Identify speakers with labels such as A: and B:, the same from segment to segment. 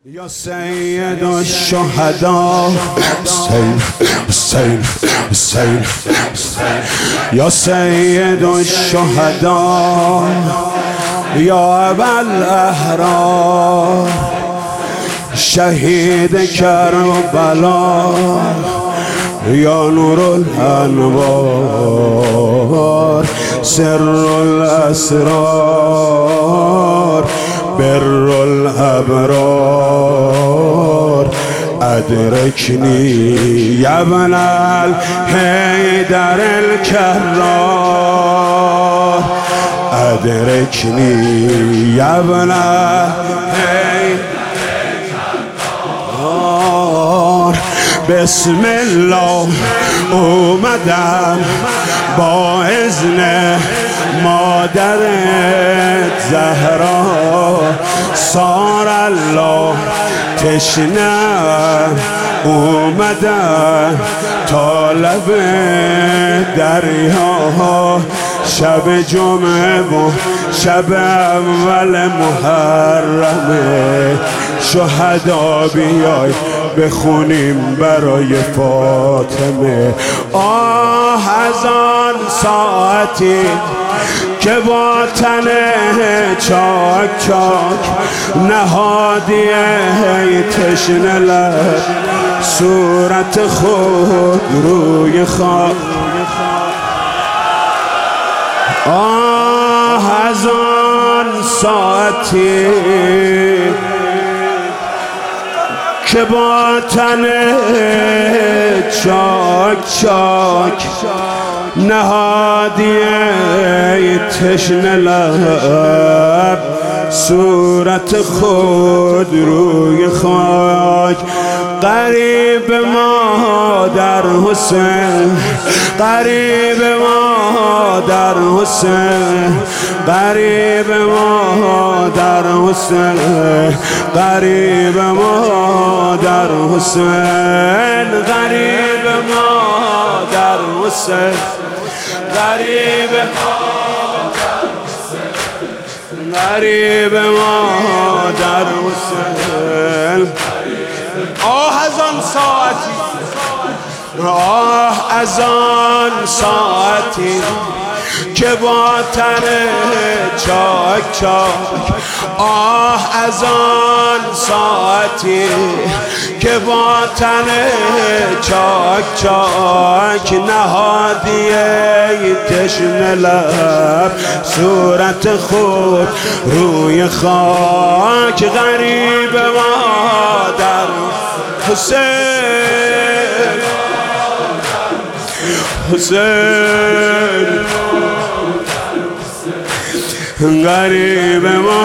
A: یا سید الشهدا حسین حسین حسین یا سید الشهدا یا ابوالاحرار شهید کربلا یا نور الانوار سر الاسرار بر الابرار ادرکنی یا ابن الحیدر الکرار ادرکنی یا ابن الحیدر الکرار بسم الله اومدم با اذن مادر زهرا سار الله تشنه اومدم طالب دریا شب جمعه و شب اول محرمه شهدا بیای بخونیم برای فاطمه آه از آن ساعتی که با تن چاک چاک نهادی تشنه لب صورت خود روی خاک آه از آن ساعتی که با تن چاک چاک نهادی تشنه لب صورت خود روی خاک قریب ما در حسین قریب ما در حسین قریب ما در حسین قریب ما در حسین قریب ما در حسین قریب ما در حسین آه از آن ساعتی آه از آن ساعتی که با تن چاک چاک آه از آن ساعتی که با تن چاک چاک نهادی تشنه لب صورت خود روی خاک غریب ما در حسین حسین غریب ما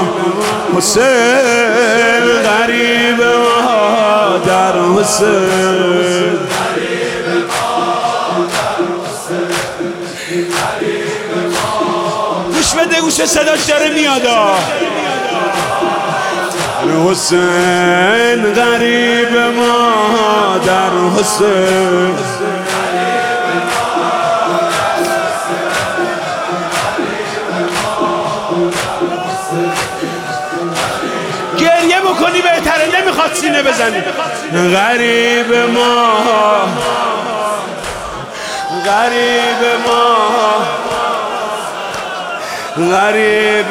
A: حسین غریب ما در حسین گوش بده گوش صداش داره میاد حسین غریب ما در حسین گریه بکنی بهتره نمیخواد سینه بزنی غریب ما غریب ما غریب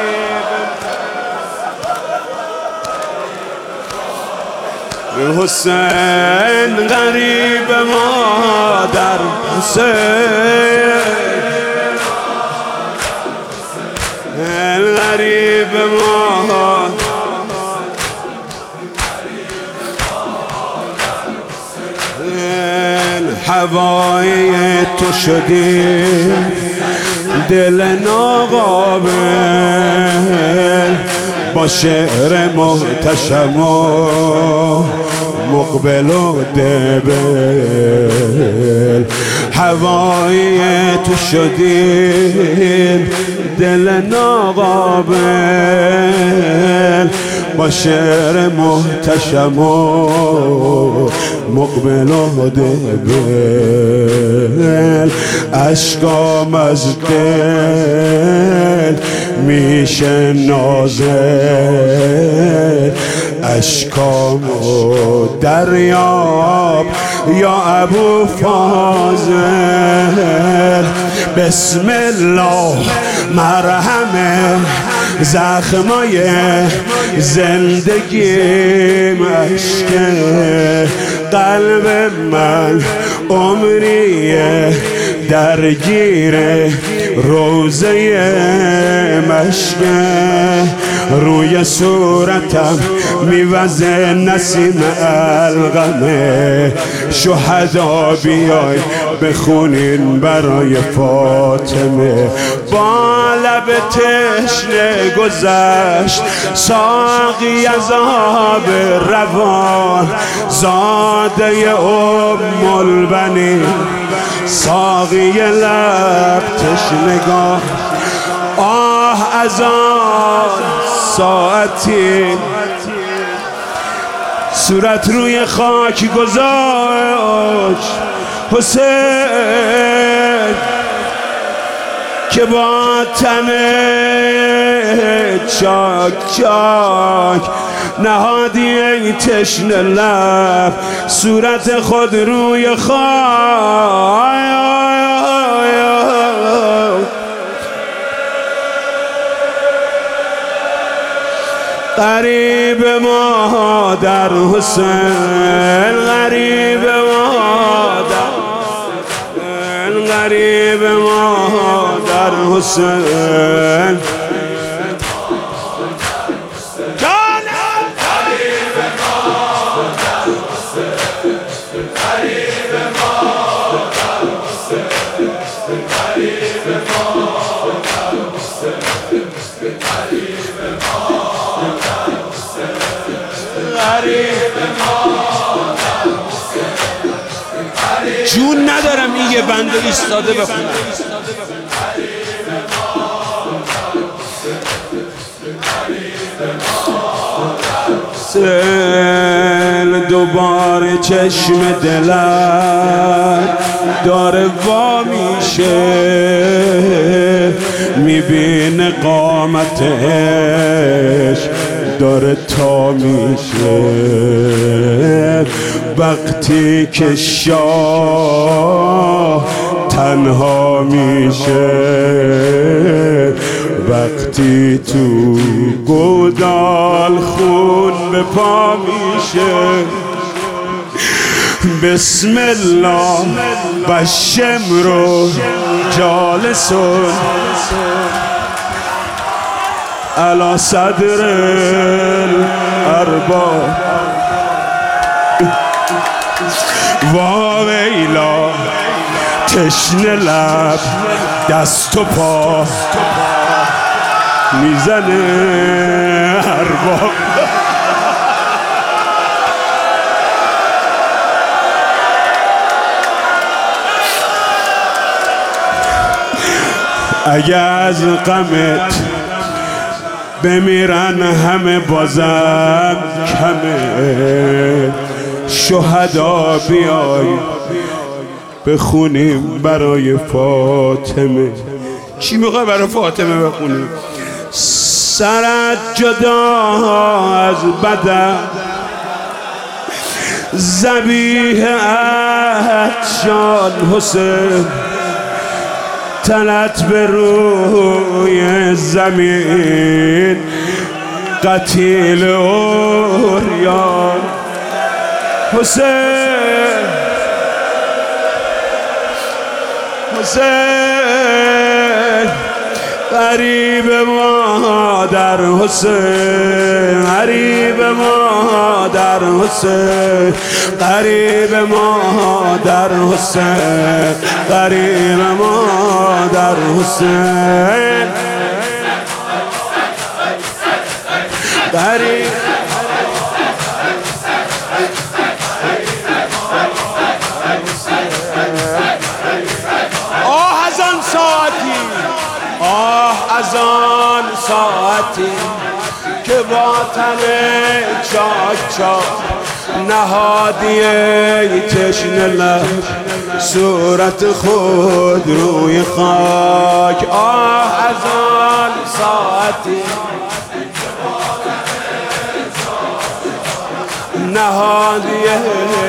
A: حسین غریب ما در حسین غریب ما هوای تو شدی دل ناقابل با شعر محتشم و مقبل و دبل هوای تو شدی دل ناقابل با شعر محتشم و مقبل و دبل اشکام از دل میشه ناظر اشکام و دریاب یا ابو فاضل. بسم الله مرهم زخمای زندگیم اشکه قلب من عمریه درگیر روزه مشکه روی صورتم میوزه نسیم الغمه شهدا بیای بخونین برای فاطمه. با لب تشنه گذشت ساقی از آب روان زاده ام البنین ساقی لب تشنگان. آه از آن ساعتی صورت روی خاک گذاشت حسین که با تن چاک چاک نهادی ای تشنه لب صورت خود روی خاک. غریب ما در حسین غریب ما در غریب ما در حسین جون ندارم این یه بنده ایستاده بخونم. سل دوباره چشم دلم داره وا میشه میبینه قامتش داره تا میشه وقتی که شاه تنها میشه وقتی تو گودال خون به پا میشه. بسم الله و شمر جالسون علی صدر الارباب واویلا تشنه لب دست و پا میزنه ارباب. اگه از غمت بمیرن همه بازم کمه شهدا بیای بخونیم برای فاطمه. چی میخوای برای فاطمه بخونیم؟ سرت جدا از بدن ذبیح عطشان حسین تنت به روی زمین قتیل اوریان حسین حسین غریب ما در حسین غریب ما در حسین غریب ما در حسین غریب ما در حسین غریب آه از آن ساعتی آه از آن ساعتی که با تن چاک چاک نهادیه تشنه لب صورت خود روی خاک. از آن ساعتی نهادیه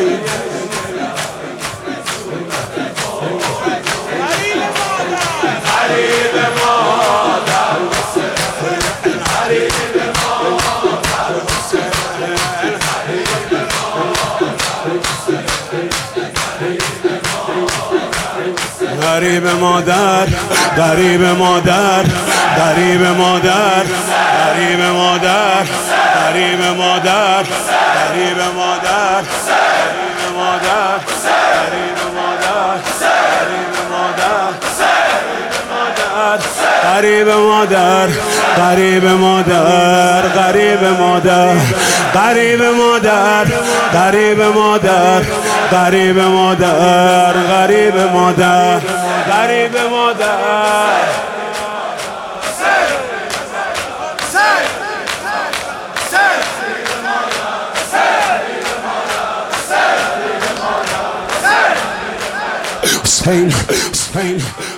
A: غریب مادر، غریب مادر، غریب مادر، غریب مادر، غریب مادر، غریب مادر، غریب مادر، غریب مادر، غریب مادر، غریب مادر، غریب مادر، غریب مادر، غریب مادر، غریب مادر، غریب مادر، غریب مادر. حسین، حسین،